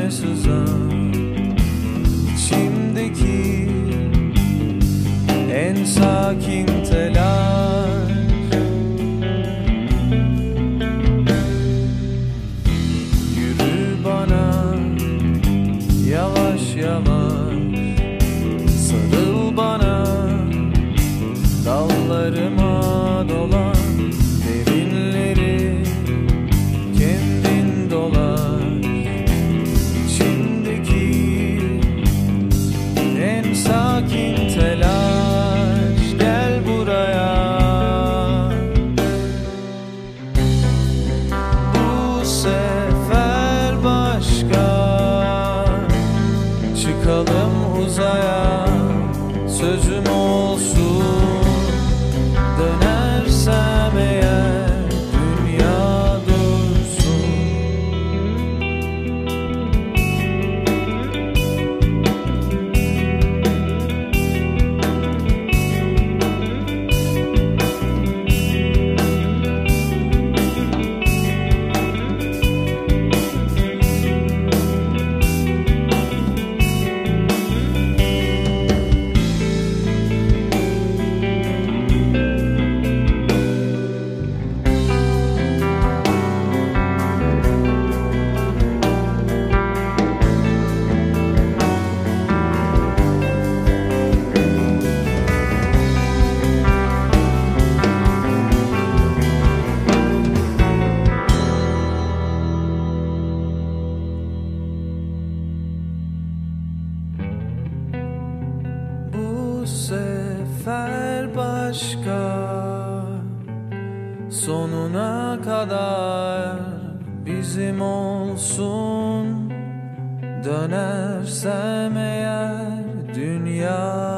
içime sızan, içimdeki en sakin telaş. Yürü bana yavaş yavaş, sarıl bana, dallarıma dolan, derinleri kendin dolaş. İçimdeki en sakin telaş, gel buraya. Bu sefer başka, çıkalım uzaya, sözüm olsun. Dönersem eğer dünya dursun. Bu sefer başka, sonuna kadar bizim olsun. Dönersem eğer dünya